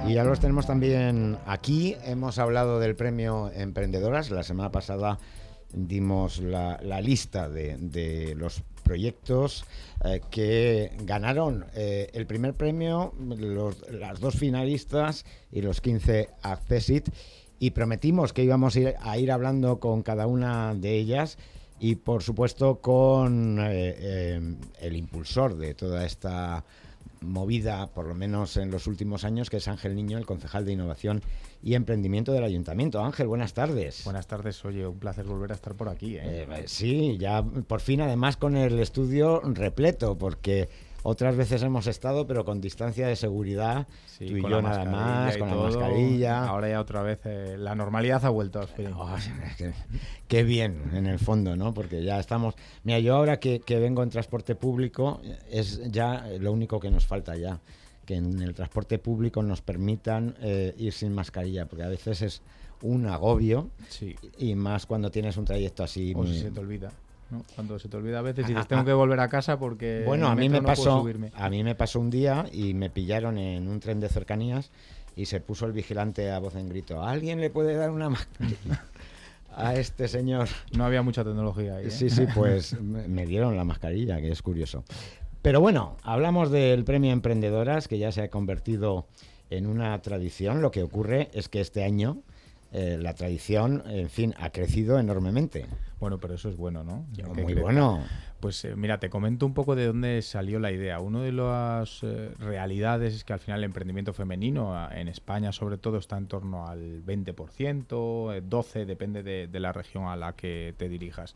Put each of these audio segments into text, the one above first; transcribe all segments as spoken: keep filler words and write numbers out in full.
Y ya los tenemos también aquí. Hemos hablado del premio Emprendedoras. La semana pasada dimos la, la lista de, de los proyectos eh, que ganaron eh, el primer premio, los, las dos finalistas y los quince Accessit, y prometimos que íbamos a ir, a ir hablando con cada una de ellas y por supuesto con eh, eh, el impulsor de toda esta movida, por lo menos en los últimos años, que es Ángel Niño, el concejal de Innovación y Emprendimiento del Ayuntamiento. Ángel, buenas tardes. Buenas tardes, oye, un placer volver a estar por aquí. ¿eh? Eh, sí, ya por fin, además con el estudio repleto, porque otras veces hemos estado, pero con distancia de seguridad, sí, tú y yo nada más, con todo, la mascarilla. Ahora ya otra vez eh, la normalidad ha vuelto. Oh, qué, qué bien, en el fondo, ¿no? Porque ya estamos... Mira, yo ahora que, que vengo en transporte público, es ya lo único que nos falta ya, que en el transporte público nos permitan eh, ir sin mascarilla, porque a veces es un agobio, sí. Y más cuando tienes un trayecto así... O muy... si se te olvida. ¿no? Cuando se te olvida a veces dices, tengo que volver a casa porque bueno, a mí me no pasó a mí me pasó un día y me pillaron en un tren de cercanías y se puso el vigilante a voz en grito, ¿alguien le puede dar una mascarilla a este señor? No había mucha tecnología ahí, ¿eh? Sí, sí, pues me dieron la mascarilla, que es curioso. Pero bueno, hablamos del premio Emprendedoras, que ya se ha convertido en una tradición. Lo que ocurre es que este año eh, la tradición, en fin, ha crecido enormemente. Bueno, pero eso es bueno, ¿no? Muy crezca. Bueno. Pues eh, mira, te comento un poco de dónde salió la idea. Una de las eh, realidades es que al final el emprendimiento femenino en España sobre todo está en torno al veinte por ciento, doce por ciento, depende de, de la región a la que te dirijas.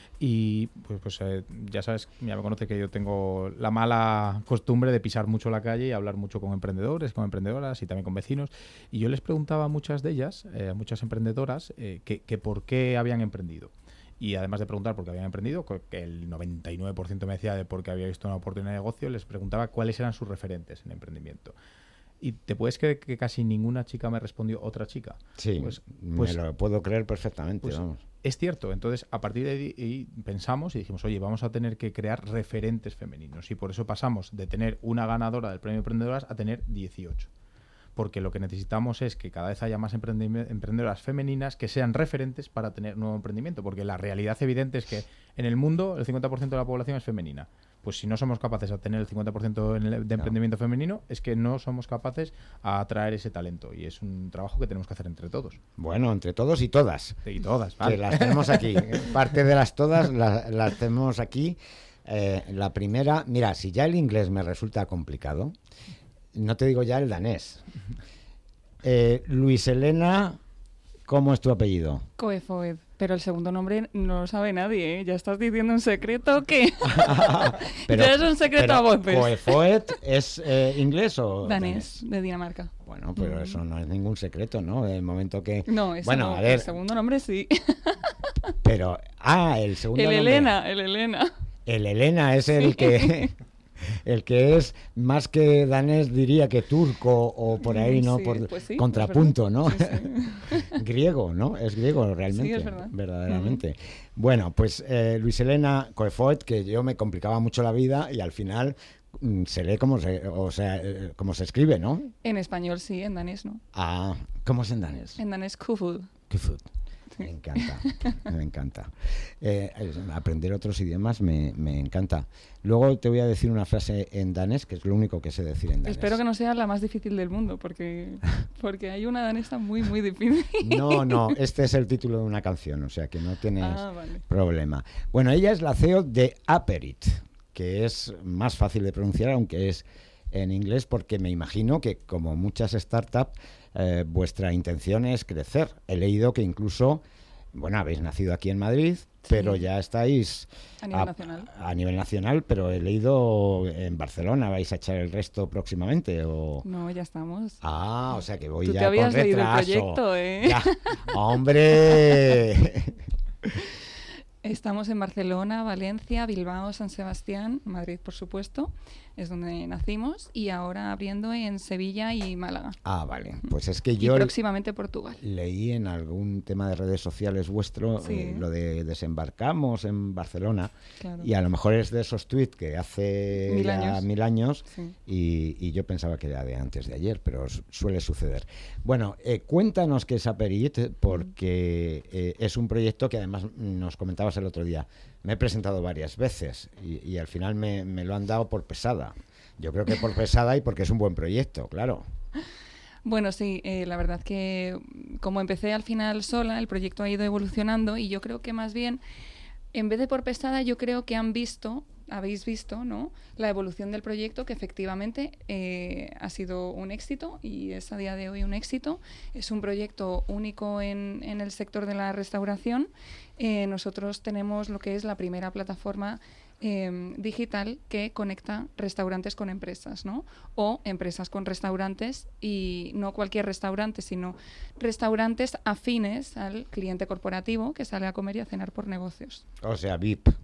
Y pues, pues eh, ya sabes, ya me conoces que yo tengo la mala costumbre de pisar mucho la calle y hablar mucho con emprendedores, con emprendedoras y también con vecinos. Y yo les preguntaba a muchas de ellas, eh, a muchas emprendedoras, eh, que, que por qué habían emprendido. Y además de preguntar por qué habían emprendido, que el noventa y nueve por ciento me decía de por qué había visto una oportunidad de negocio, les preguntaba cuáles eran sus referentes en emprendimiento. ¿Y te puedes creer que casi ninguna chica me respondió otra chica? Sí, pues, pues, me lo puedo creer perfectamente, pues, vamos. Es cierto, entonces a partir de ahí pensamos y dijimos, oye, vamos a tener que crear referentes femeninos y por eso pasamos de tener una ganadora del premio Emprendedoras a tener dieciocho. Porque lo que necesitamos es que cada vez haya más emprendedoras femeninas que sean referentes para tener nuevo emprendimiento, porque la realidad evidente es que en el mundo el cincuenta por ciento de la población es femenina. Pues si no somos capaces de tener el cincuenta por ciento de emprendimiento claro. femenino, es que no somos capaces a atraer ese talento y es un trabajo que tenemos que hacer entre todos. Bueno, entre todos y todas. Y todas, vale. Que las tenemos aquí. Parte de las todas las, las tenemos aquí. Eh, la primera, mira, si ya el inglés me resulta complicado, no te digo ya el danés. Eh, Luis Elena, ¿cómo es tu apellido? Coefoed, pero el segundo nombre no lo sabe nadie, ¿eh? ¿Ya estás diciendo un secreto o qué? pero, ya es un secreto pero, a voces. ¿Coefoed es eh, inglés o danés, danés? De Dinamarca. Bueno, pero mm. eso no es ningún secreto, ¿no? El momento que... No, eso bueno, no, a ver, el segundo nombre sí. Pero, ah, el segundo el nombre... Elena, el Elena. El Elena es el sí. que... El que es más que danés diría que turco o por ahí, ¿no? Sí, por pues sí, contrapunto, ¿no? Sí, sí. Griego, ¿no? Es griego realmente. Sí, es verdad. Verdaderamente. Uh-huh. Bueno, pues eh, Luis Elena Coefoed, que yo me complicaba mucho la vida y al final mm, se lee como se, o sea, eh, como se escribe, ¿no? En español sí, en danés no. Ah, ¿cómo es en danés? En danés Kofod. Kofod. Me encanta, me encanta. Eh, aprender otros idiomas me, me encanta. Luego te voy a decir una frase en danés, que es lo único que sé decir en danés. Espero que no sea la más difícil del mundo, porque, porque hay una danesa muy, muy difícil. No, no, este es el título de una canción, o sea que no tienes ah, vale. problema. Bueno, ella es la C E O de Aperit, que es más fácil de pronunciar, aunque es en inglés, porque me imagino que, como muchas startups, Eh, vuestra intención es crecer. He leído que incluso, bueno, habéis nacido aquí en Madrid, sí. pero ya estáis a nivel, a, nacional. a nivel nacional, pero he leído en Barcelona. ¿Vais a echar el resto próximamente? O... No, ya estamos. Ah, o sea que voy Tú ya te habías con retraso. leído el proyecto, ¿eh? Ya. ¡Hombre! Estamos en Barcelona, Valencia, Bilbao, San Sebastián, Madrid, por supuesto. es donde nacimos, y ahora abriendo en Sevilla y Málaga. Ah, vale. Pues es que yo... Y próximamente Portugal. Leí en algún tema de redes sociales vuestro Sí. eh, lo de desembarcamos en Barcelona, Claro. y a lo mejor es de esos tweets que hace Mil ya años. mil años Sí. y, y yo pensaba que era de antes de ayer, pero su- suele suceder. Bueno, eh, cuéntanos qué es Aperit, porque eh, es un proyecto que además nos comentabas el otro día. Me he presentado varias veces y, y al final me, me lo han dado por pesada. Yo creo que por pesada y porque es un buen proyecto, claro. Bueno, sí, eh, la verdad que mm, como empecé al final sola, el proyecto ha ido evolucionando, y yo creo que más bien, en vez de por pesada, yo creo que han visto, habéis visto, ¿no?, la evolución del proyecto, que efectivamente eh, ha sido un éxito y es a día de hoy un éxito. Es un proyecto único en, en el sector de la restauración. Eh, nosotros tenemos lo que es la primera plataforma eh, digital que conecta restaurantes con empresas, ¿no? O empresas con restaurantes, y no cualquier restaurante, sino restaurantes afines al cliente corporativo que sale a comer y a cenar por negocios. O sea, V I P.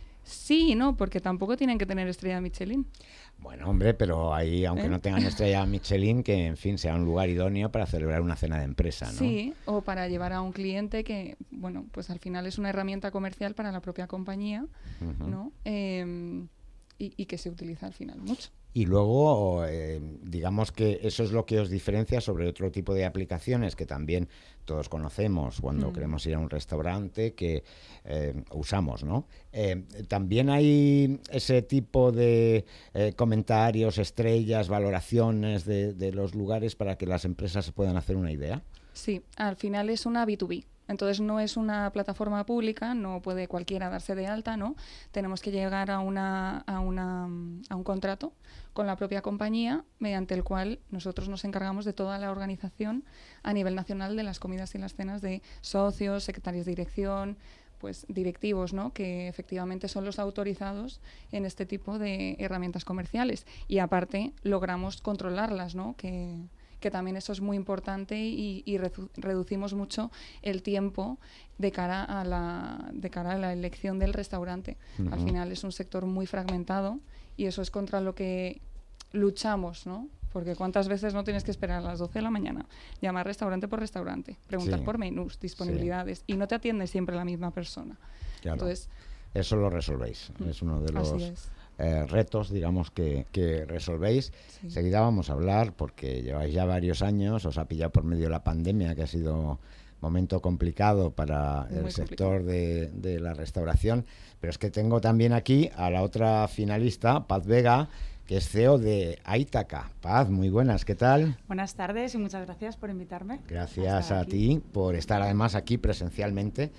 Sí, no, porque tampoco tienen que tener estrella Michelin. Bueno, hombre, pero ahí, aunque ¿Eh? no tengan estrella Michelin, que en fin sea un lugar idóneo para celebrar una cena de empresa, ¿no? Sí, o para llevar a un cliente que, bueno, pues al final es una herramienta comercial para la propia compañía, Ujú. ¿no? Eh, y, y que se utiliza al final mucho. Y luego, eh, digamos que eso es lo que os diferencia sobre otro tipo de aplicaciones que también todos conocemos cuando Mm. queremos ir a un restaurante, que eh, usamos, ¿no? Eh, también hay ese tipo de eh, comentarios, estrellas, valoraciones de, de los lugares para que las empresas se puedan hacer una idea. Sí, al final es una B dos B. Entonces no es una plataforma pública, no puede cualquiera darse de alta, ¿no? Tenemos que llegar a, una, a, una, a un contrato con la propia compañía, mediante el cual nosotros nos encargamos de toda la organización a nivel nacional de las comidas y las cenas de socios, secretarios de dirección, pues directivos, ¿no?, que efectivamente son los autorizados en este tipo de herramientas comerciales. Y aparte logramos controlarlas, ¿no?, que... que también eso es muy importante, y, y redu- reducimos mucho el tiempo de cara a la, de cara a la elección del restaurante. Ujú. Al final es un sector muy fragmentado, y eso es contra lo que luchamos, ¿no? Porque cuántas veces no tienes que esperar a las doce de la mañana, llamar restaurante por restaurante, preguntar Sí. por menús, disponibilidades, y no te atiende siempre la misma persona. Claro. Entonces, Eso lo resolvéis. Mm, Es uno de los así es. eh, retos, digamos, que, que resolvéis. Sí. Enseguida vamos a hablar, porque lleváis ya varios años, os ha pillado por medio de la pandemia, que ha sido momento complicado para Muy el sector de, de la restauración. Pero es que tengo también aquí a la otra finalista, Paz Vega, que es C E O de Aitaca. Paz, muy buenas, ¿qué tal? Buenas tardes y muchas gracias por invitarme. Gracias estar a aquí. ti por estar además aquí presencialmente,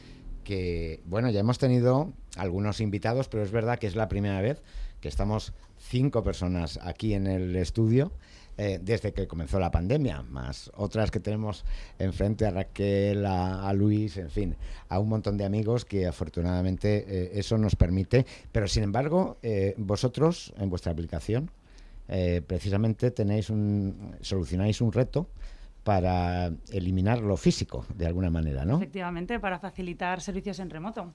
que bueno, ya hemos tenido algunos invitados, pero es verdad que es la primera vez que estamos cinco personas aquí en el estudio eh, desde que comenzó la pandemia, más otras que tenemos enfrente, a Raquel, a, a Luis, en fin, a un montón de amigos que afortunadamente eh, eso nos permite. Pero sin embargo, eh, vosotros en vuestra aplicación eh, precisamente tenéis un, solucionáis un reto para eliminar lo físico, de alguna manera, ¿no? Efectivamente, para facilitar servicios en remoto.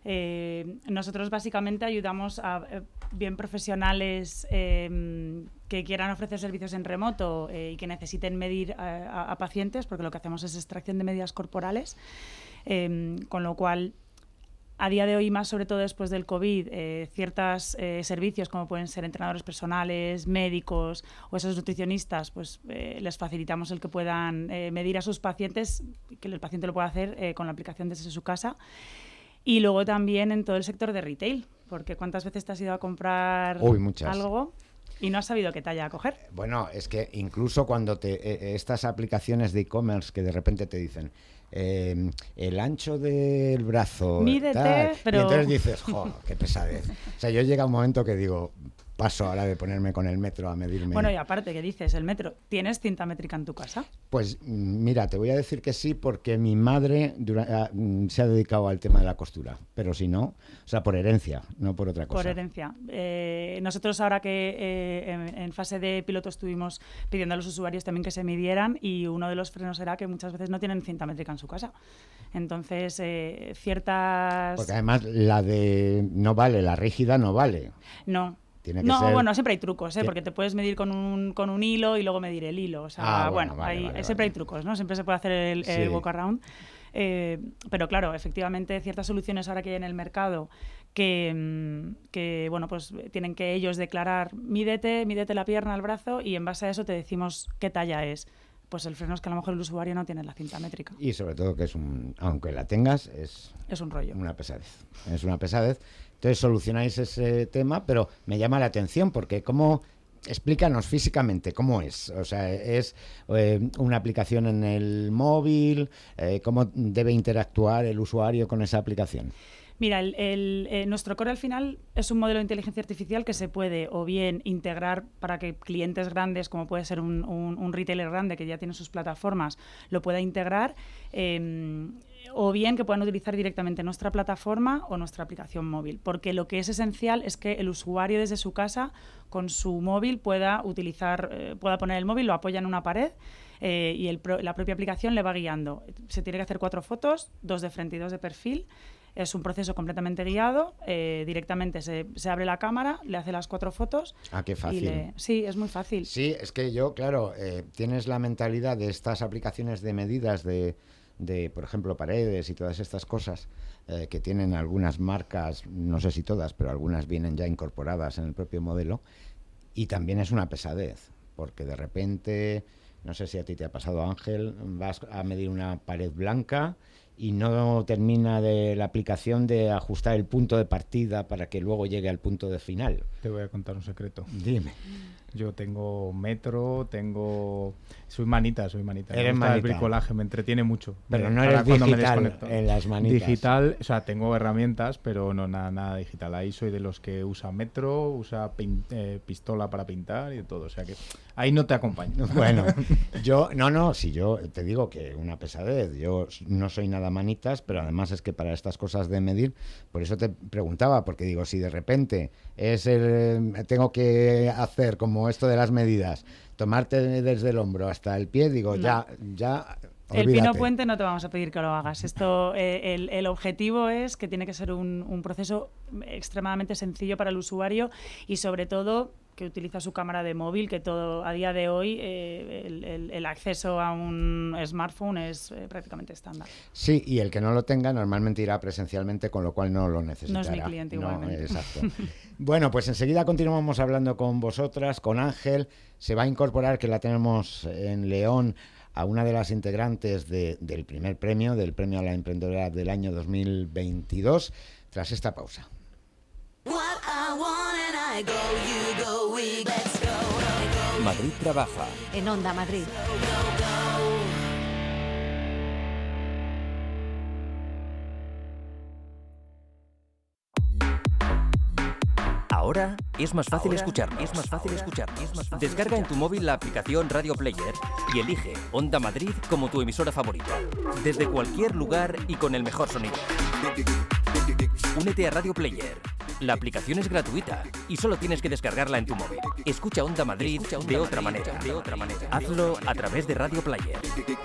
Eh, nosotros básicamente ayudamos a eh, bien profesionales eh, que quieran ofrecer servicios en remoto eh, y que necesiten medir a, a, a pacientes, porque lo que hacemos es extracción de medidas corporales, eh, con lo cual a día de hoy, más sobre todo después del COVID, eh, ciertos eh, servicios como pueden ser entrenadores personales, médicos o esos nutricionistas, pues eh, les facilitamos el que puedan eh, medir a sus pacientes, que el paciente lo pueda hacer eh, con la aplicación desde su casa. Y luego también en todo el sector de retail, porque ¿cuántas veces te has ido a comprar Uy, muchas. algo y no has sabido qué talla coger? Bueno, es que incluso cuando te eh, estas aplicaciones de e-commerce que de repente te dicen eh, el ancho del brazo, Mídete, tal, pero- y entonces dices, jo, qué pesadez. O sea, yo llega un momento que digo, paso ahora de ponerme con el metro a medirme. Bueno, y aparte, ¿qué dices? El metro, ¿tienes cinta métrica en tu casa? Pues mm, mira, te voy a decir que sí, porque mi madre dura- ah, mm, se ha dedicado al tema de la costura, pero si no, o sea, por herencia, no por otra cosa. Por herencia. Eh, nosotros ahora que eh, en, en fase de piloto estuvimos pidiendo a los usuarios también que se midieran, y uno de los frenos era que muchas veces no tienen cinta métrica en su casa. Entonces, eh, ciertas... Porque además la de no vale, la rígida no vale. No. Tiene que no, ser... bueno, siempre hay trucos, ¿eh? ¿Qué? Porque te puedes medir con un, con un hilo y luego medir el hilo. O sea, Ah, bueno, bueno, vale, hay, vale, siempre vale. hay trucos, ¿no? Siempre se puede hacer el, Sí. el walk around. Eh, pero claro, efectivamente, ciertas soluciones ahora que hay en el mercado que, que, bueno, pues tienen que ellos declarar, mídete, mídete la pierna, el brazo, y en base a eso te decimos qué talla es. Pues el freno es que a lo mejor el usuario no tiene la cinta métrica. Y sobre todo que es un... Aunque la tengas, es... Es un rollo. Una pesadez. Es una pesadez. Entonces solucionáis ese tema, pero me llama la atención porque cómo... Explícanos físicamente cómo es. O sea, ¿es eh, una aplicación en el móvil? Eh, ¿Cómo debe interactuar el usuario con esa aplicación? Mira, el, el, eh, nuestro core al final es un modelo de inteligencia artificial que se puede o bien integrar para que clientes grandes, como puede ser un, un, un retailer grande que ya tiene sus plataformas, lo pueda integrar, eh, o bien que puedan utilizar directamente nuestra plataforma o nuestra aplicación móvil. Porque lo que es esencial es que el usuario desde su casa, con su móvil, pueda utilizar, eh, pueda poner el móvil, lo apoya en una pared, eh, y el pro, la propia aplicación le va guiando. Se tiene que hacer cuatro fotos, dos de frente y dos de perfil. Es un proceso completamente guiado, eh, directamente se, se abre la cámara, le hace las cuatro fotos. Ah, qué fácil. Y le, sí, es muy fácil. Sí, es que yo, claro, eh, tienes la mentalidad de estas aplicaciones de medidas de, de por ejemplo, paredes y todas estas cosas eh, que tienen algunas marcas, no sé si todas, pero algunas vienen ya incorporadas en el propio modelo, y también es una pesadez, porque de repente, no sé si a ti te ha pasado, Ángel, vas a medir una pared blanca y no termina de la aplicación de ajustar el punto de partida para que luego llegue al punto de final. Te voy a contar un secreto. Dime. Yo tengo metro, tengo... Soy manita, soy manita. Eres me gusta manita. el bricolaje, me entretiene mucho. Pero Eh, no ahora eres cuando me digital desconecto. en las manitas. Digital, o sea, tengo herramientas, pero no nada, nada digital. Ahí soy de los que usa metro, usa pin- eh, pistola para pintar y de todo. O sea que ahí no te acompaño. Bueno, yo, no, no, si yo te digo que una pesadez, yo no soy nada manitas, pero además es que para estas cosas de medir, por eso te preguntaba, porque digo, si de repente es el, tengo que hacer como esto de las medidas, tomarte desde el hombro hasta el pie, digo, No. ya, ya... El olvídate. pino puente no te vamos a pedir que lo hagas. Esto, eh, el, el objetivo es que tiene que ser un, un proceso extremadamente sencillo para el usuario y sobre todo que utiliza su cámara de móvil, que todo a día de hoy eh, el, el, el acceso a un smartphone es eh, prácticamente estándar. Sí, y el que no lo tenga normalmente irá presencialmente, con lo cual no lo necesitará. No es mi cliente No, igualmente. exacto. Bueno, pues enseguida continuamos hablando con vosotras, con Ángel. Se va a incorporar, que la tenemos en León, a una de las integrantes de, del primer premio, del Premio a la Emprendedora del año dos mil veintidós, tras esta pausa. Madrid trabaja. En Onda Madrid. Ahora es más fácil escuchar, es más fácil escuchar, es más fácil. Descarga en tu móvil la aplicación Radio Player y elige Onda Madrid como tu emisora favorita, desde cualquier lugar y con el mejor sonido. Únete a Radio Player. La aplicación es gratuita y solo tienes que descargarla en tu móvil. Escucha Onda Madrid de otra manera, de otra manera. Hazlo a través de Radio Player.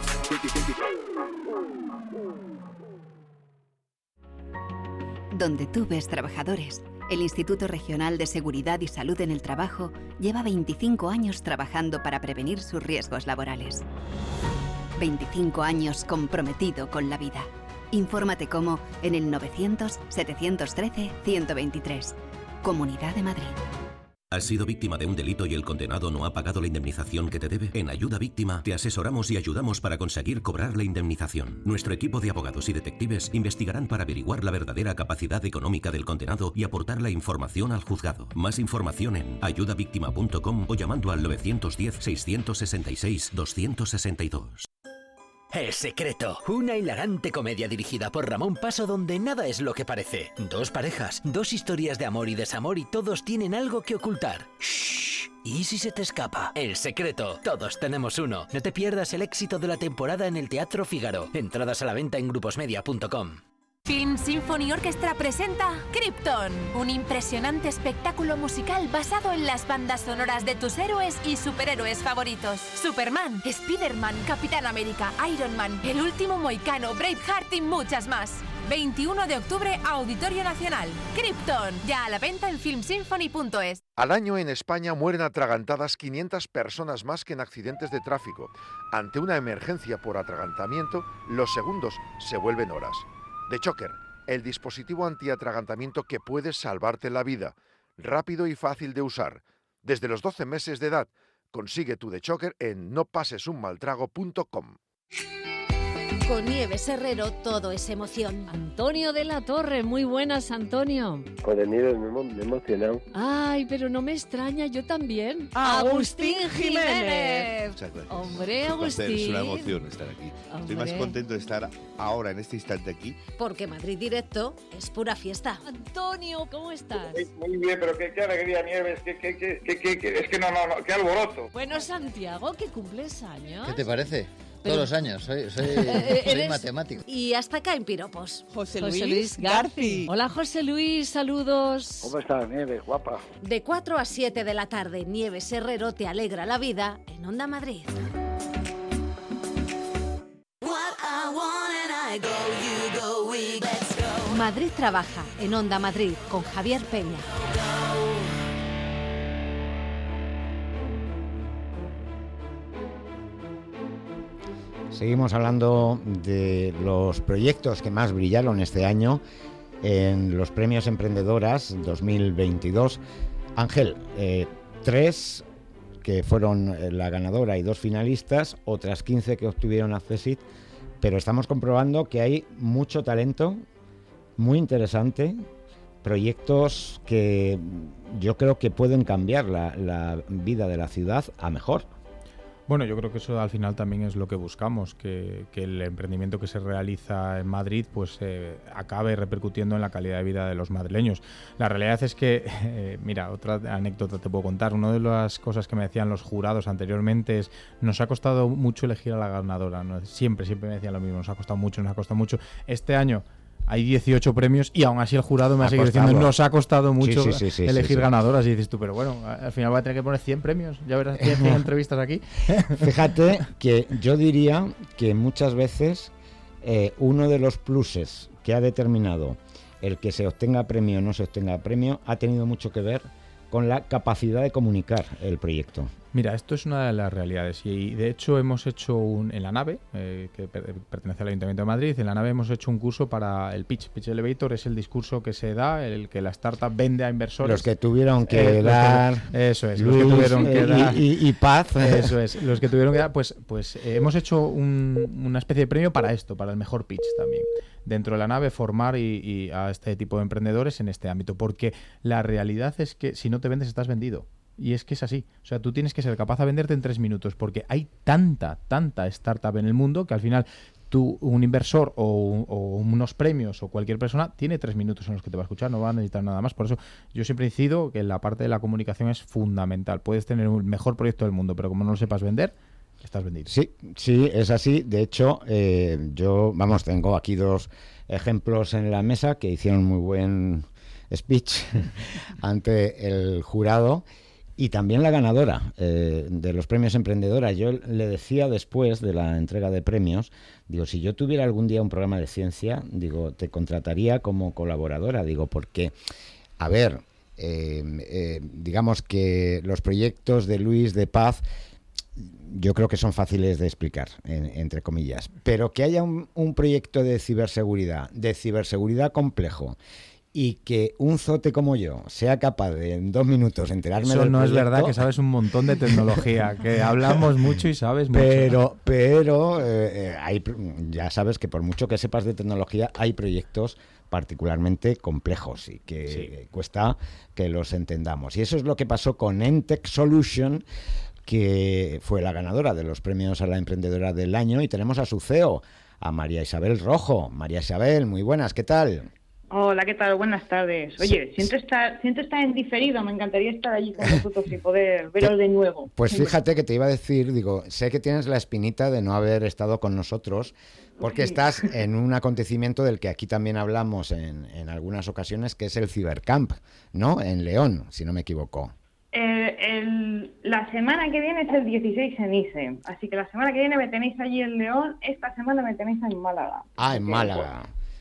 Donde tú ves trabajadores, el Instituto Regional de Seguridad y Salud en el Trabajo lleva veinticinco años trabajando para prevenir sus riesgos laborales. veinticinco años comprometido con la vida. Infórmate cómo en el novecientos, setecientos trece, ciento veintitrés. Comunidad de Madrid. ¿Has sido víctima de un delito y el condenado no ha pagado la indemnización que te debe? En Ayuda Víctima te asesoramos y ayudamos para conseguir cobrar la indemnización. Nuestro equipo de abogados y detectives investigarán para averiguar la verdadera capacidad económica del condenado y aportar la información al juzgado. Más información en ayuda víctima punto com o llamando al novecientos diez, seiscientos sesenta y seis, doscientos sesenta y dos. El Secreto, una hilarante comedia dirigida por Ramón Paso donde nada es lo que parece. Dos parejas, dos historias de amor y desamor y todos tienen algo que ocultar. Shh. ¿Y si se te escapa? El Secreto, todos tenemos uno. No te pierdas el éxito de la temporada en el Teatro Fígaro. Entradas a la venta en gruposmedia punto com. Film Symphony Orchestra presenta Krypton, un impresionante espectáculo musical basado en las bandas sonoras de tus héroes y superhéroes favoritos. Superman, Spider-Man, Capitán América, Iron Man, El Último Mohicano, Braveheart y muchas más. veintiuno de octubre, Auditorio Nacional. Krypton, ya a la venta en film symphony punto es. Al año en España mueren atragantadas quinientas personas más que en accidentes de tráfico. Ante una emergencia por atragantamiento, los segundos se vuelven horas. The Choker, el dispositivo antiatragantamiento que puede salvarte la vida. Rápido y fácil de usar. Desde los doce meses de edad, consigue tu The Choker en no pases un mal trago punto com. Con Nieves Herrero todo es emoción. Antonio de la Torre, muy buenas, Antonio. Con el Nieves me, me he emocionado. Ay, pero no me extraña, yo también. Agustín Jiménez. Muchas gracias. Hombre, es Agustín. Es una emoción estar aquí. Hombre. Estoy más contento de estar ahora, en este instante aquí. Porque Madrid Directo es pura fiesta. Antonio, ¿cómo estás? Muy bien, pero qué, qué alegría, Nieves. Qué, qué, qué, qué, qué, es que no, no, no, qué alboroto. Bueno, Santiago, que cumples años. ¿Qué te parece? Pero, todos los años, soy, soy, soy matemático. Y hasta acá en piropos. José Luis, José Luis Garci. Hola, José Luis, saludos. ¿Cómo estás, Nieves, guapa? De cuatro a siete de la tarde, Nieves Herrero te alegra la vida en Onda Madrid. Madrid trabaja en Onda Madrid con Javier Peña. Seguimos hablando de los proyectos que más brillaron este año en los premios Emprendedoras dos mil veintidós. Ángel, eh, tres que fueron la ganadora y dos finalistas, otras quince que obtuvieron Accesit, pero estamos comprobando que hay mucho talento, muy interesante, proyectos que yo creo que pueden cambiar la, la vida de la ciudad a mejor. Bueno, yo creo que eso al final también es lo que buscamos, que, que el emprendimiento que se realiza en Madrid pues eh, acabe repercutiendo en la calidad de vida de los madrileños. La realidad es que, eh, mira, otra anécdota te puedo contar. Una de las cosas que me decían los jurados anteriormente es, nos ha costado mucho elegir a la ganadora, ¿no? Siempre, siempre me decían lo mismo, nos ha costado mucho, nos ha costado mucho. Este año hay dieciocho premios y aún así el jurado me ha seguido diciendo nos ha costado mucho sí, sí, sí, sí, elegir sí, sí. ganadoras. Y dices tú, pero bueno, al final voy a tener que poner cien premios. Ya verás cien entrevistas aquí. Fíjate que yo diría que muchas veces eh, uno de los pluses que ha determinado el que se obtenga premio o no se obtenga premio ha tenido mucho que ver con la capacidad de comunicar el proyecto. Mira, esto es una de las realidades y de hecho hemos hecho un, en la nave, eh, que per, pertenece al Ayuntamiento de Madrid, en la nave hemos hecho un curso para el pitch. Pitch Elevator es el discurso que se da, el que la startup vende a inversores. Los que tuvieron que eh, dar... Que, eso es, Luis, los que tuvieron que eh, dar... Y, y, y Paz. Eso es, los que tuvieron que dar, pues, pues eh, hemos hecho un, una especie de premio para esto, para el mejor pitch también. Dentro de la nave formar y, y a este tipo de emprendedores en este ámbito, porque la realidad es que si no te vendes estás vendido. Y es que es así. O sea, tú tienes que ser capaz de venderte en tres minutos porque hay tanta, tanta startup en el mundo que al final tú, un inversor o, o unos premios o cualquier persona tiene tres minutos en los que te va a escuchar, no va a necesitar nada más. Por eso yo siempre incido que la parte de la comunicación es fundamental. Puedes tener el mejor proyecto del mundo, pero como no lo sepas vender, estás vendido. Sí, sí, es así. De hecho, eh, yo, vamos, tengo aquí dos ejemplos en la mesa que hicieron muy buen speech ante el jurado. Y también la ganadora eh, de los premios Emprendedoras. Yo le decía después de la entrega de premios, digo, si yo tuviera algún día un programa de ciencia, digo, te contrataría como colaboradora, digo, porque, a ver, eh, eh, digamos que los proyectos de Luis, de Paz, yo creo que son fáciles de explicar, en, entre comillas, pero que haya un, un proyecto de ciberseguridad, de ciberseguridad complejo, y que un zote como yo sea capaz de en dos minutos enterarme Eso del no proyecto, es verdad, que sabes un montón de tecnología, que hablamos mucho y sabes mucho. Pero, pero eh, hay, ya sabes que por mucho que sepas de tecnología, hay proyectos particularmente complejos y que sí. cuesta que los entendamos. Y eso es lo que pasó con Entech Solution, que fue la ganadora de los premios a la emprendedora del año, y tenemos a su C E O, a María Isabel Rojo. María Isabel, muy buenas, ¿qué tal? Hola, ¿qué tal? Buenas tardes. Oye, sí. siento estar siento estar en diferido, me encantaría estar allí con vosotros y poder veros de nuevo. Pues fíjate que te iba a decir, digo, sé que tienes la espinita de no haber estado con nosotros, porque sí. estás en un acontecimiento del que aquí también hablamos en, en algunas ocasiones, que es el Cibercamp, ¿no? En León, si no me equivoco. Eh, el, la semana que viene es el dieciséis en I C E, así que la semana que viene me tenéis allí en León, esta semana me tenéis en Málaga. Ah, en Málaga.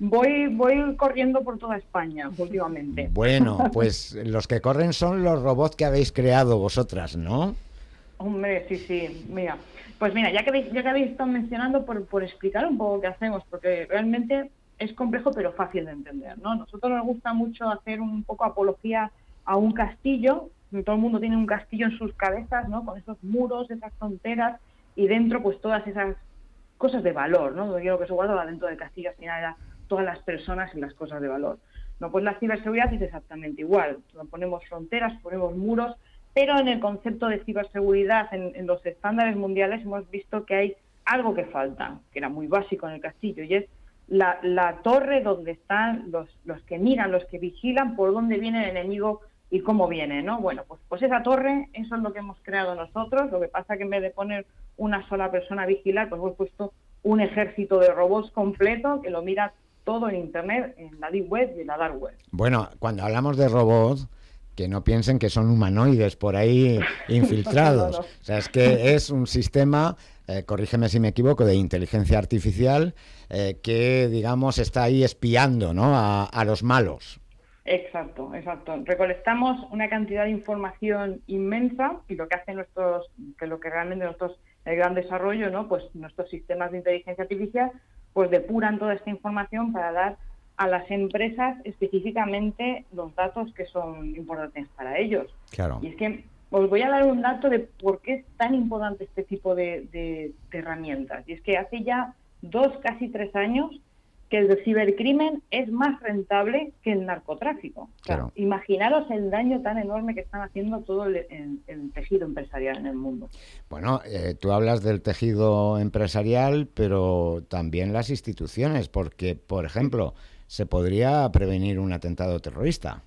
voy, voy corriendo por toda España últimamente. Bueno, pues los que corren son los robots que habéis creado vosotras, ¿no? Hombre, sí, sí, mira. Pues mira, ya que habéis, ya que habéis estado mencionando, por, por explicar un poco qué hacemos, porque realmente es complejo pero fácil de entender, ¿no? Nosotros nos gusta mucho hacer un poco apología a un castillo. Todo el mundo tiene un castillo en sus cabezas, ¿no? Con esos muros, esas fronteras y dentro pues todas esas cosas de valor, ¿no? Lo que se guarda dentro del castillo al final era todas las personas y las cosas de valor. No, pues la ciberseguridad es exactamente igual. Ponemos fronteras, ponemos muros, pero en el concepto de ciberseguridad, en, en los estándares mundiales, hemos visto que hay algo que falta, que era muy básico en el castillo, y es la, la torre donde están los, los que miran, los que vigilan por dónde viene el enemigo y cómo viene, ¿no? Bueno, pues, pues esa torre, eso es lo que hemos creado nosotros. Lo que pasa que en vez de poner una sola persona a vigilar, pues hemos puesto un ejército de robots completo que lo mira todo en Internet, en la Deep Web y en la Dark Web. Bueno, cuando hablamos de robots, que no piensen que son humanoides por ahí infiltrados. No, no, no. O sea, es que es un sistema, eh, corrígeme si me equivoco, de inteligencia artificial eh, que, digamos, está ahí espiando, ¿no?, a, a los malos. Exacto, exacto. Recolectamos una cantidad de información inmensa y lo que hacen nuestros, que lo que realmente nosotros, el gran desarrollo, ¿no? Pues nuestros sistemas de inteligencia artificial, pues depuran toda esta información para dar a las empresas específicamente los datos que son importantes para ellos. Claro. Y es que os voy a dar un dato de por qué es tan importante este tipo de, de, de herramientas. Y es que hace ya dos, casi tres años que el cibercrimen es más rentable que el narcotráfico. Claro. O sea, imaginaros el daño tan enorme que están haciendo todo el, el, el tejido empresarial en el mundo. Bueno, eh, tú hablas del tejido empresarial, pero también las instituciones, porque, por ejemplo, se podría prevenir un atentado terrorista.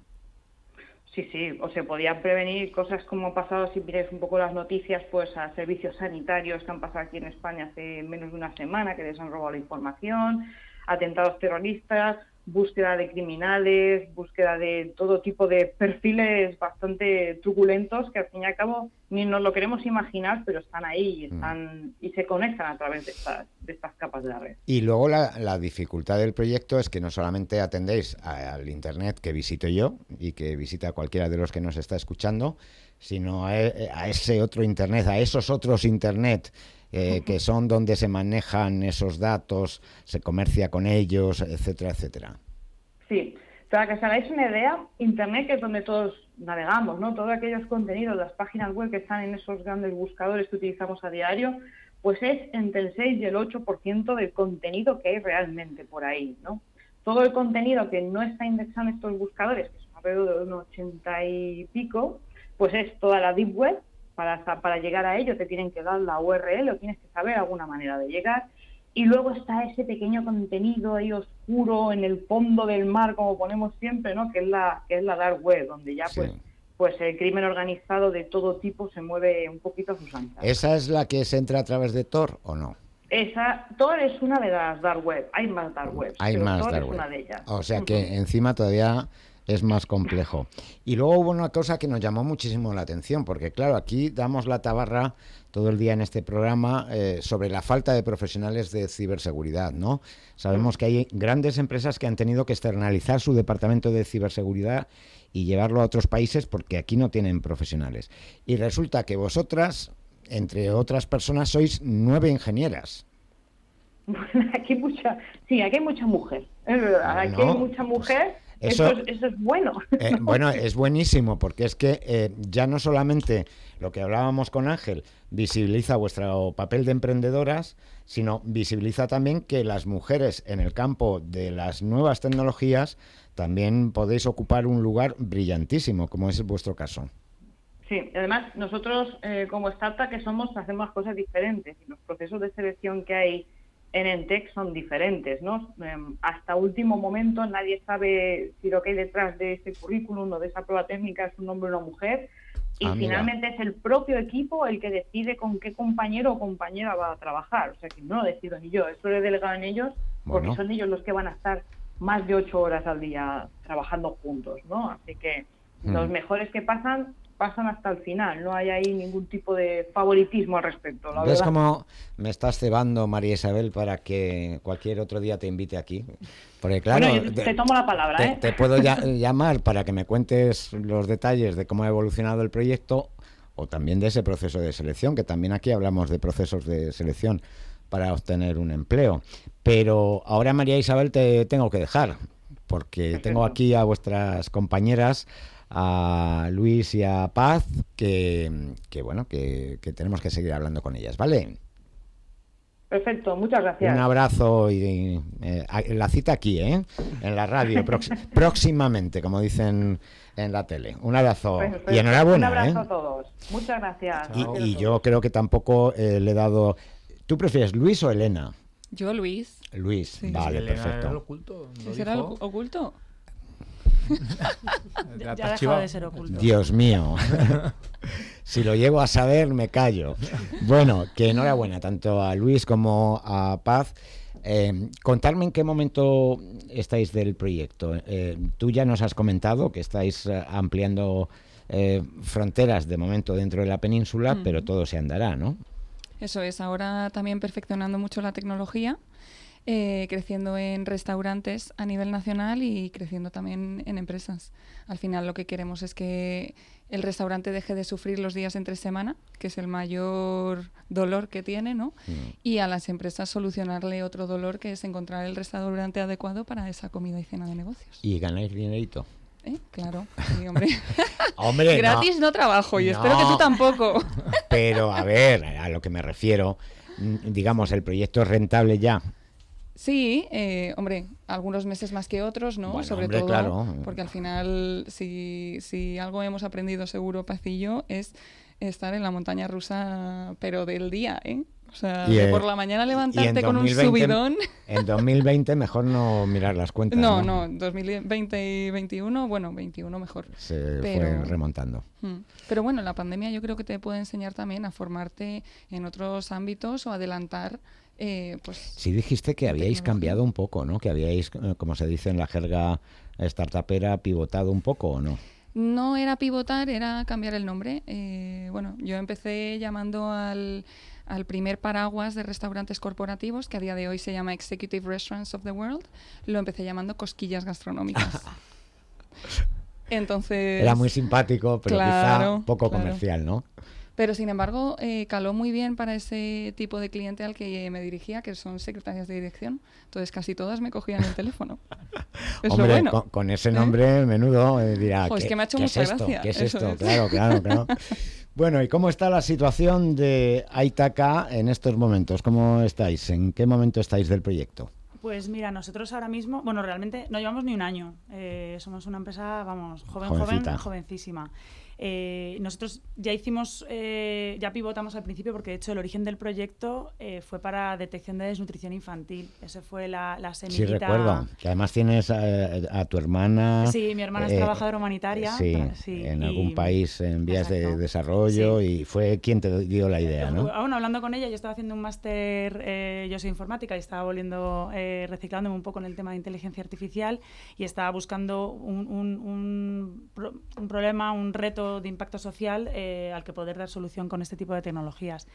Sí, sí, o se podían prevenir cosas como ha pasado, si miráis un poco las noticias, pues a servicios sanitarios que han pasado aquí en España hace menos de una semana, que les han robado la información, atentados terroristas, búsqueda de criminales, búsqueda de todo tipo de perfiles bastante truculentos que al fin y al cabo ni nos lo queremos imaginar, pero están ahí y, están, mm. y se conectan a través de estas, de estas capas de la red. Y luego la, la dificultad del proyecto es que no solamente atendéis a, al Internet que visito yo y que visita cualquiera de los que nos está escuchando, sino a, a ese otro Internet, a esos otros Internet Eh, que son donde se manejan esos datos, se comercia con ellos, etcétera, etcétera. Sí, para que os hagáis una idea, Internet, que es donde todos navegamos, ¿no? Todos aquellos contenidos, las páginas web que están en esos grandes buscadores que utilizamos a diario, pues es entre el seis y el ocho por ciento del contenido que hay realmente por ahí, ¿no? Todo el contenido que no está indexado en estos buscadores, que son alrededor de un ochenta y pico, pues es toda la Deep Web. Para, para llegar a ello te tienen que dar la U R L o tienes que saber alguna manera de llegar. Y luego está ese pequeño contenido ahí oscuro en el fondo del mar, como ponemos siempre, ¿no? Que es la que es la dark web, donde ya sí. pues pues el crimen organizado de todo tipo se mueve un poquito a sus anchas. ¿Esa es la que se entra a través de Tor o no? Esa, Tor es una de las dark web. Hay más dark webs, Hay pero más Tor dark es web. una de ellas. O sea que uh-huh. encima todavía es más complejo. Y luego hubo una cosa que nos llamó muchísimo la atención, porque claro, aquí damos la tabarra todo el día en este programa eh, sobre la falta de profesionales de ciberseguridad, ¿no? Sabemos que hay grandes empresas que han tenido que externalizar su departamento de ciberseguridad y llevarlo a otros países porque aquí no tienen profesionales. Y resulta que vosotras, entre otras personas, sois nueve ingenieras. Aquí hay mucha, sí, aquí hay mucha mujer, es verdad, aquí no, hay mucha mujer. Pues Eso, eso, es, eso es bueno. Eh, bueno, es buenísimo, porque es que eh, ya no solamente lo que hablábamos con Ángel visibiliza vuestro papel de emprendedoras, sino visibiliza también que las mujeres en el campo de las nuevas tecnologías también podéis ocupar un lugar brillantísimo, como es vuestro caso. Sí, además nosotros eh, como startup que somos hacemos cosas diferentes y los procesos de selección que hay en Entec son diferentes, ¿no? Eh, hasta último momento nadie sabe si lo que hay detrás de ese currículum o de esa prueba técnica es un hombre o una mujer y ah, finalmente es el propio equipo el que decide con qué compañero o compañera va a trabajar, o sea que no lo decido ni yo, eso lo he delegado en ellos porque bueno. son ellos los que van a estar más de ocho horas al día trabajando juntos, ¿no? Así que hmm. los mejores que pasan pasan hasta el final, no hay ahí ningún tipo de favoritismo al respecto. La ¿Ves verdad. cómo me estás cebando, María Isabel, para que cualquier otro día te invite aquí? Porque claro, Bueno, yo te, te tomo la palabra, te, ¿eh? te puedo ya, llamar para que me cuentes los detalles de cómo ha evolucionado el proyecto o también de ese proceso de selección, que también aquí hablamos de procesos de selección para obtener un empleo. Pero ahora, María Isabel, te tengo que dejar, porque Perfecto. tengo aquí a vuestras compañeras, a Luis y a Paz, que, que bueno, que, que tenemos que seguir hablando con ellas, ¿vale? Perfecto, muchas gracias. Un abrazo y eh, la cita aquí, ¿eh? En la radio, prox- próximamente, como dicen en la tele. Un abrazo Perfecto. y enhorabuena, Un abrazo ¿eh? a todos. Muchas gracias. Y, y yo creo que tampoco eh, le he dado... ¿Tú prefieres Luis o Elena? Yo, Luis. Luis, Sí. vale, Elena perfecto. era el oculto, ¿no ¿Ese era el dijo? ocu- oculto? Ya, ya ha dejado de ser oculto. Dios mío. Si lo llego a saber, me callo. Bueno, que enhorabuena tanto a Luis como a Paz. Eh, contarme en qué momento estáis del proyecto. Eh, tú ya nos has comentado que estáis eh, ampliando eh, fronteras de momento dentro de la península, Mm. pero todo se andará, ¿no? Eso es, ahora también perfeccionando mucho la tecnología, eh, creciendo en restaurantes a nivel nacional y creciendo también en empresas. Al final lo que queremos es que el restaurante deje de sufrir los días entre semana, que es el mayor dolor que tiene, ¿no? Mm. Y a las empresas solucionarle otro dolor, que es encontrar el restaurante adecuado para esa comida y cena de negocios. Y ganáis dinerito. ¿Eh? Claro, sí, hombre. Hombre, Gratis no, trabajo y espero que No. tú tampoco. Pero, a ver, a lo que me refiero, mm, digamos, el proyecto es rentable ya. Sí, eh, hombre, algunos meses más que otros, ¿no? Bueno, Sobre hombre, todo, claro. porque al final, si, si algo hemos aprendido seguro, Paz y yo, es estar en la montaña rusa, pero del día, ¿eh? O sea, Y, de eh, por la mañana y en levantarte con un dos mil veinte subidón. En dos mil veinte mejor no mirar las cuentas. No, No, no, dos mil veinte y veintiuno, bueno, veintiuno mejor. Se Pero- fue remontando. Mm. Pero bueno, la pandemia yo creo que te puede enseñar también a formarte en otros ámbitos o adelantar, eh, pues... Sí dijiste que habíais cambiado un poco, ¿no? Que habíais, eh, como se dice en la jerga startupera, pivotado un poco, ¿o no? No era pivotar, era cambiar el nombre. Eh, bueno, yo empecé llamando al, al primer paraguas de restaurantes corporativos, que a día de hoy se llama Executive Restaurants of the World, lo empecé llamando Cosquillas Gastronómicas. Entonces... Era muy simpático, pero Claro, quizá poco claro. comercial, ¿no? Pero sin embargo, eh, caló muy bien para ese tipo de cliente al que me dirigía, que son secretarias de dirección. Entonces casi todas me cogían el teléfono. Es lo Hombre, bueno. con, con ese ¿Eh? nombre, menudo, eh, dirá, Jo, es ¿qué, que me ha hecho qué mucha es esto? gracia, ¿Qué es eso esto? es. Claro, claro, claro. Bueno, ¿y cómo está la situación de Aitaca en estos momentos? ¿Cómo estáis? ¿En qué momento estáis del proyecto? Pues mira, nosotros ahora mismo, bueno, realmente no llevamos ni un año. Eh, somos una empresa, vamos, joven, Jovencita. joven, jovencísima. Eh, nosotros ya hicimos, eh, ya pivotamos al principio porque de hecho el origen del proyecto eh, fue para detección de desnutrición infantil. Esa fue la, la Sí, semillita. recuerdo. Que además tienes eh, a tu hermana... Sí, mi hermana es eh, trabajadora humanitaria. Sí, tra- sí, en y- algún país en vías de Exacto. desarrollo y fue quien te dio la idea, ¿no? Aún hablando con ella, yo estaba haciendo un máster, eh, yo soy informática y estaba volviendo, eh, reciclándome un poco en el tema de inteligencia artificial y estaba buscando un, un, un, pro- un problema, un reto de impacto social eh, al que poder dar solución con este tipo de tecnologías.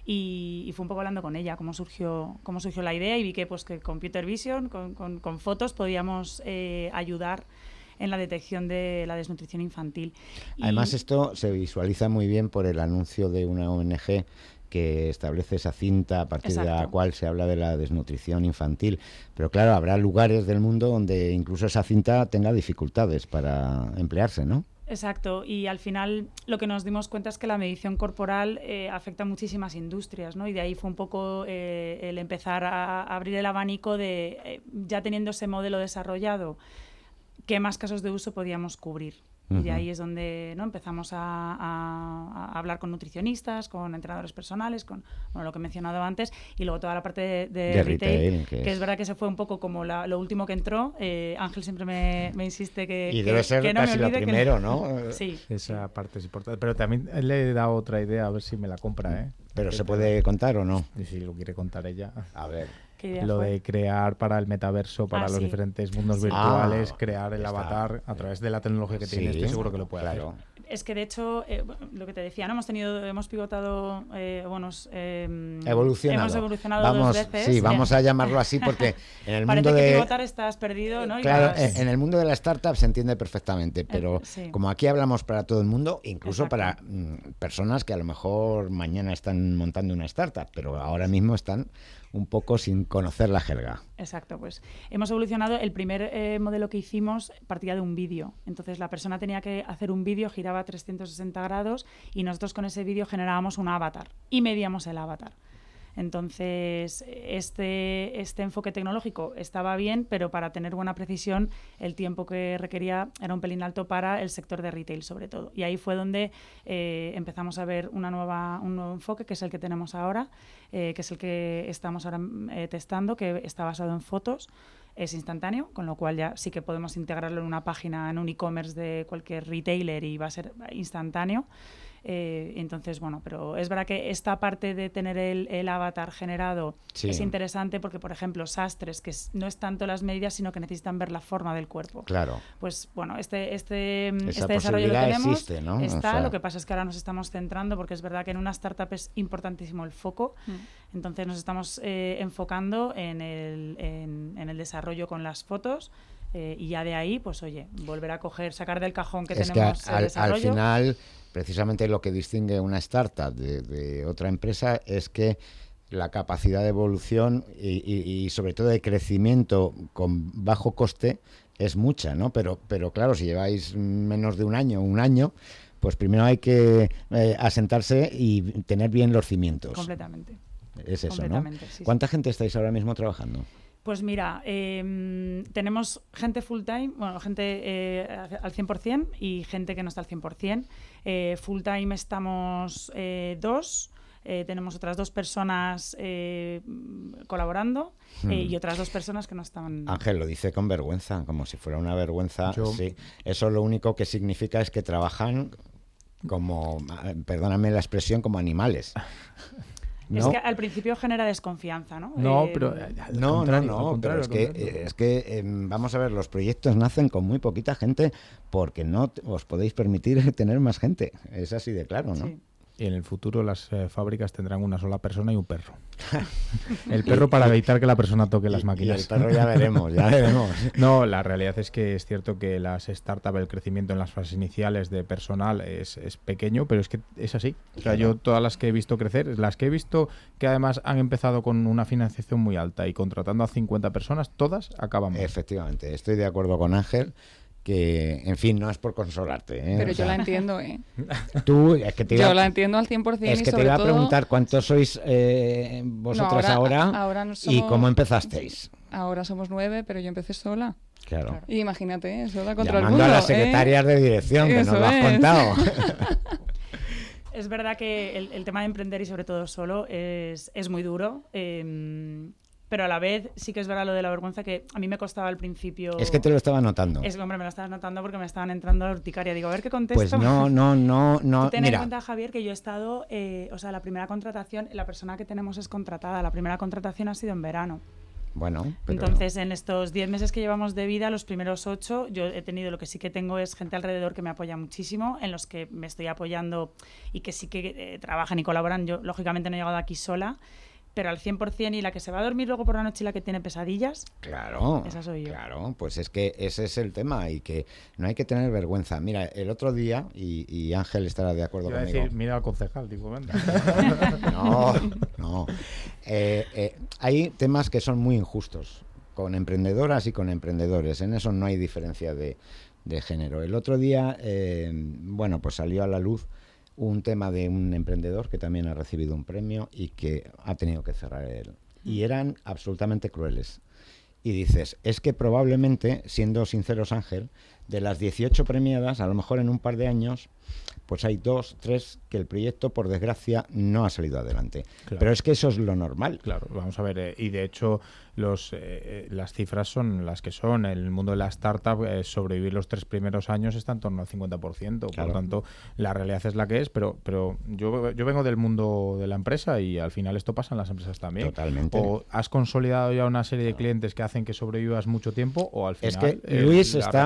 Y, y fue un poco hablando con ella cómo surgió, cómo surgió la idea y vi que, pues, que Computer Vision, con, con, con fotos, podíamos eh, ayudar en la detección de la desnutrición infantil. Y- Además, esto se visualiza muy bien por el anuncio de una O N G que establece esa cinta a partir de la Exacto. cual se habla de la desnutrición infantil. Pero claro, habrá lugares del mundo donde incluso esa cinta tenga dificultades para emplearse, ¿no? Exacto, y al final lo que nos dimos cuenta es que la medición corporal eh, afecta a muchísimas industrias, ¿no? Y de ahí fue un poco eh, el empezar a, a abrir el abanico de, eh, ya teniendo ese modelo desarrollado, qué más casos de uso podíamos cubrir. Y de Ujú. ahí es donde, ¿no?, empezamos a, a- a hablar con nutricionistas, con entrenadores personales, con, bueno, lo que he mencionado antes, y luego toda la parte de, de De retail, retail, que que, es- es verdad que se fue un poco como la- lo último que entró. Eh, Ángel siempre me, me insiste que, Y que- debe ser que no me casi lo olvide que- primero, ¿no? Sí. Esa parte es importante. Pero también le he dado otra idea, a ver si me la compra, ¿eh? Pero ¿se puede contar o no? Y si lo quiere contar ella. A ver. ¿Qué idea Lo fue? de crear para el metaverso, para Ah, los sí. diferentes mundos Sí. virtuales, Ah, crear el está. avatar a través de la tecnología que tiene, Sí, estoy seguro que lo puede claro. hacer. Es que de hecho, eh, lo que te decía, ¿no? Hemos tenido, hemos pivotado, eh, bueno, eh, evolucionado. hemos evolucionado vamos, dos veces. Sí, vamos a llamarlo así porque en el Parece mundo que de pivotar estás perdido, ¿no? Claro, vas... en el mundo de la startup se entiende perfectamente, pero eh, sí. como aquí hablamos para todo el mundo, incluso Exacto. para mm, personas que a lo mejor mañana están montando una startup, pero ahora mismo están un poco sin conocer la jerga. Exacto, pues hemos evolucionado. El primer eh, modelo que hicimos partía de un vídeo. Entonces la persona tenía que hacer un vídeo, giraba trescientos sesenta grados y nosotros con ese vídeo generábamos un avatar y medíamos el avatar. Entonces, este, este enfoque tecnológico estaba bien, pero para tener buena precisión, el tiempo que requería era un pelín alto para el sector de retail, sobre todo. Y ahí fue donde eh, empezamos a ver una nueva, un nuevo enfoque, que es el que tenemos ahora, eh, que es el que estamos ahora eh, testando, que está basado en fotos. Es instantáneo, con lo cual ya sí que podemos integrarlo en una página, en un e-commerce de cualquier retailer y va a ser instantáneo. Eh, entonces, bueno, pero es verdad que esta parte de tener el, el avatar generado sí. es interesante porque, por ejemplo, sastres, que es, no es tanto las medidas, sino que necesitan ver la forma del cuerpo. Claro. Pues, bueno, este, este, Esa este desarrollo lo tenemos, existe, ¿no? está, o sea... lo que pasa es que ahora nos estamos centrando, porque es verdad que en una startup es importantísimo el foco, mm. entonces nos estamos eh, enfocando en el, en, en el desarrollo con las fotos. Eh, y ya de ahí, pues oye, volver a coger, sacar del cajón que es tenemos que el al, desarrollo. Al final, precisamente lo que distingue una startup de, de otra empresa es que la capacidad de evolución y, y, y sobre todo de crecimiento con bajo coste es mucha, ¿no? Pero, pero claro, si lleváis menos de un año, un año, pues primero hay que eh, asentarse y tener bien los cimientos. Completamente. Es eso, Completamente, ¿no? Sí, ¿Cuánta sí. gente estáis ahora mismo trabajando? Pues mira, eh, tenemos gente full time, bueno, gente eh, al cien por ciento y gente que no está al cien por ciento. Eh, full time estamos eh, dos, eh, tenemos otras dos personas eh, colaborando hmm. eh, y otras dos personas que no están... Ángel lo dice con vergüenza, como si fuera una vergüenza. Yo... Sí. Eso lo único que significa es que trabajan como, perdóname la expresión, como animales. ¿No? Es que al principio genera desconfianza, ¿no? No, eh, no, pero no, no, pero es que, eh, es que eh, vamos a ver, los proyectos nacen con muy poquita gente porque no os podéis permitir tener más gente. Es así de claro, ¿no? Sí. Y en el futuro las eh, fábricas tendrán una sola persona y un perro. El perro para evitar que la persona toque las y, máquinas. Y el perro ya veremos, ya veremos. No, la realidad es que es cierto que las startups, el crecimiento en las fases iniciales de personal es, es pequeño, pero es que es así. O sea, yo todas las que he visto crecer, las que he visto que además han empezado con una financiación muy alta y contratando a cincuenta personas, todas acaban mal. Efectivamente, estoy de acuerdo con Ángel. Que, en fin, no es por consolarte, ¿eh? Pero o sea, yo la entiendo, ¿eh? Tú, es que te iba, yo la entiendo al cien por ciento. Es que y te iba a todo... preguntar cuántos sois eh, vosotras no, ahora, ahora, ahora no somos... y cómo empezasteis. Ahora somos nueve, pero yo empecé sola. Claro. claro. Y imagínate, sola contra Llamando el mundo. a las secretarias ¿eh? de dirección, que Eso nos lo has es. contado. Es verdad que el, el tema de emprender y sobre todo solo es, es muy duro. Eh, Pero a la vez sí que es verdad lo de la vergüenza que a mí me costaba al principio... Es que te lo estaba notando. Es que, hombre, me lo estabas notando porque me estaban entrando a la urticaria. Digo, a ver qué contesto. Pues no, no, no, no. Tú ten Mira. en cuenta, Javier, que yo he estado... Eh, o sea, la primera contratación, la persona que tenemos es contratada. La primera contratación ha sido en verano. Bueno, pero... Entonces, en estos diez meses que llevamos de vida, los primeros ocho, yo he tenido, lo que sí que tengo es gente alrededor que me apoya muchísimo, en los que me estoy apoyando y que sí que eh, trabajan y colaboran. Yo, lógicamente, no he llegado aquí sola, pero al cien por ciento, y la que se va a dormir luego por la noche y la que tiene pesadillas, claro, esa soy yo. Claro, pues es que ese es el tema y que no hay que tener vergüenza. Mira, el otro día, y, y Ángel estará de acuerdo Yo iba conmigo. a decir, mira al concejal, digo, venga. No, no. Eh, eh, hay temas que son muy injustos, con emprendedoras y con emprendedores. En eso no hay diferencia de, de género. El otro día, eh, bueno, pues salió a la luz un tema de un emprendedor que también ha recibido un premio y que ha tenido que cerrar él. Y eran absolutamente crueles. Y dices, es que probablemente, siendo sinceros, Ángel, de las dieciocho premiadas, a lo mejor en un par de años, pues hay dos, tres que el proyecto, por desgracia, no ha salido adelante. Claro. Pero es que eso es lo normal. Claro, vamos a ver, eh, y de hecho los eh, las cifras son las que son. En el mundo de la startup, eh, sobrevivir los tres primeros años está en torno al cincuenta por ciento. Claro. Por lo tanto, la realidad es la que es, pero pero yo, yo vengo del mundo de la empresa y al final esto pasa en las empresas también. Totalmente. O has consolidado ya una serie de clientes que hacen que sobrevivas mucho tiempo o al final... Es que eh, Luis está consolidando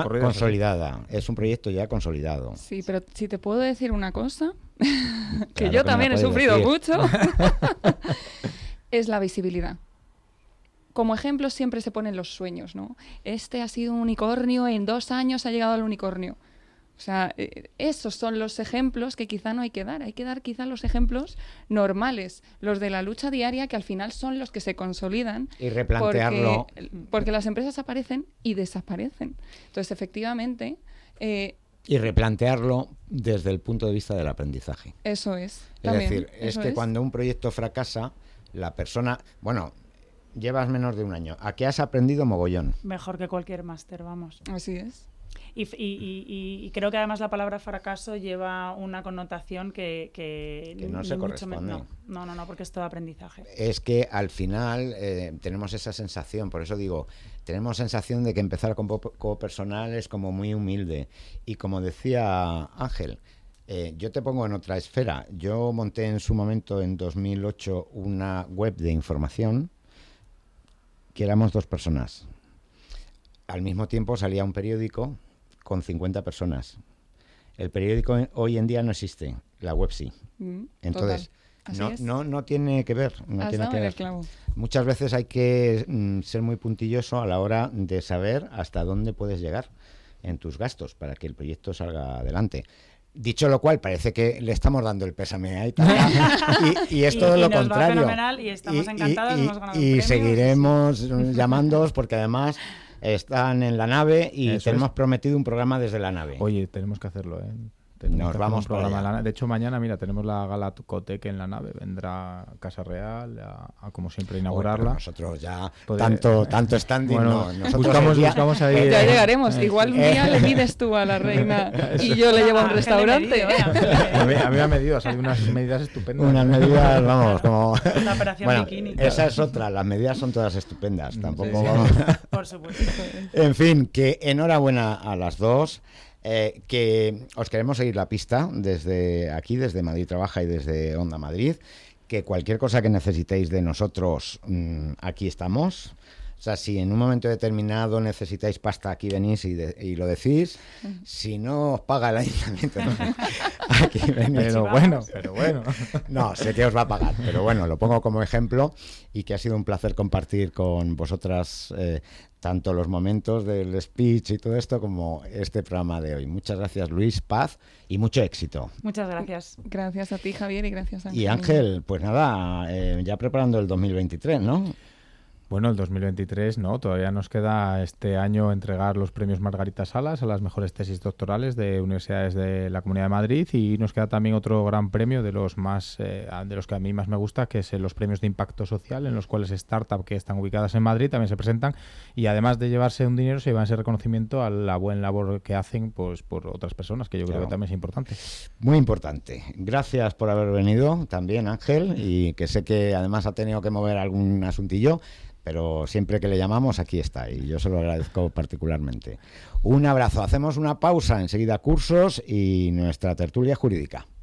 consolidada, es un proyecto ya consolidado. Sí, pero si te puedo decir una cosa, que Claro yo que también me he la puedes sufrido decir. mucho, es la visibilidad. Como ejemplo siempre se ponen los sueños, ¿no? Este ha sido un unicornio, en dos años ha llegado al unicornio. O sea, eh, esos son los ejemplos que quizá no hay que dar. Hay que dar quizá los ejemplos normales, los de la lucha diaria, que al final son los que se consolidan. Y replantearlo. Porque, porque las empresas aparecen y desaparecen. Entonces, efectivamente... Eh, Y replantearlo desde el punto de vista del aprendizaje. eso es. Es También, decir, es eso que es. cuando un proyecto fracasa, la persona... Bueno, llevas menos de un año. ¿A qué has aprendido mogollón? Mejor que cualquier máster, vamos. Así es. Y, y- y- y- y creo que además la palabra fracaso lleva una connotación que, que, Que no ni se mucho me- corresponde. no, no, no, no, porque es todo aprendizaje. Es que al final eh, tenemos esa sensación, por eso digo, tenemos sensación de que empezar con poco personal es como muy humilde. Y como decía Ángel, eh, yo te pongo en otra esfera. Yo monté en su momento, en dos mil ocho, una web de información que éramos dos personas. Al mismo tiempo salía un periódico con cincuenta personas. El periódico hoy en día no existe, la web sí. Mm, Entonces, total. Así no, es. no, no tiene que ver. No Has tiene dado que en el ver. clavo. Muchas veces hay que mm, ser muy puntilloso a la hora de saber hasta dónde puedes llegar en tus gastos para que el proyecto salga adelante. Dicho lo cual, parece que le estamos dando el pésame a Aitana y, y es Y- todo y lo nos va contrario. fenomenal y estamos encantados, y- hemos ganado un y premio. seguiremos llamándoos porque además están en la nave y Eso tenemos es. prometido un programa desde la nave. Oye, tenemos que hacerlo, ¿eh? Tenemos Nos que hacer vamos un programa para en la allá. nave. De hecho, mañana, mira, tenemos la gala Cotec en la nave. Vendrá Casa Real a, a, como siempre, inaugurarla. Uy, pero nosotros ya Poder- tanto, tanto standing, Bueno, no. Nosotros buscamos- el día- buscamos ahí- Ya Eh, llegaremos. eh, Igual un eh. día le mides tú a la reina y yo le llevo a un Ah, restaurante. Ángel le medido, ¿eh? A mí, a mí me ha medido, ha salido unas medidas estupendas. Unas medidas, vamos, como... La operación Bueno, bikini. esa es otra, las medidas son todas estupendas, tampoco sí. vamos... Por supuesto. En fin, que enhorabuena a las dos, eh, que os queremos seguir la pista desde aquí, desde Madrid Trabaja y desde Onda Madrid, que cualquier cosa que necesitéis de nosotros, mmm, aquí estamos. O sea, si en un momento determinado necesitáis pasta, aquí venís y, de- y lo decís. Si no os paga el ayuntamiento, no, aquí venís. Pero bueno, pero bueno. No, sé que os va a pagar, pero bueno, lo pongo como ejemplo y que ha sido un placer compartir con vosotras eh, tanto los momentos del speech y todo esto como este programa de hoy. Muchas gracias, Luis, paz y mucho éxito. Muchas gracias. Gracias a ti, Javier, y gracias a Y Ángel, pues nada, eh, ya preparando el dos mil veintitrés, ¿no? Bueno, el dos mil veintitrés no, todavía nos queda este año entregar los premios Margarita Salas a las mejores tesis doctorales de universidades de la Comunidad de Madrid y nos queda también otro gran premio de los más eh, de los que a mí más me gusta, que es los premios de impacto social, en los cuales startups que están ubicadas en Madrid también se presentan y además de llevarse un dinero se llevan ese reconocimiento a la buena labor que hacen pues por otras personas, que yo creo Claro. que también es importante. Muy importante. Gracias por haber venido también, Ángel, y que sé que además ha tenido que mover algún asuntillo, pero siempre que le llamamos aquí está y yo se lo agradezco particularmente. Un abrazo. Hacemos una pausa, enseguida cursos y nuestra tertulia jurídica.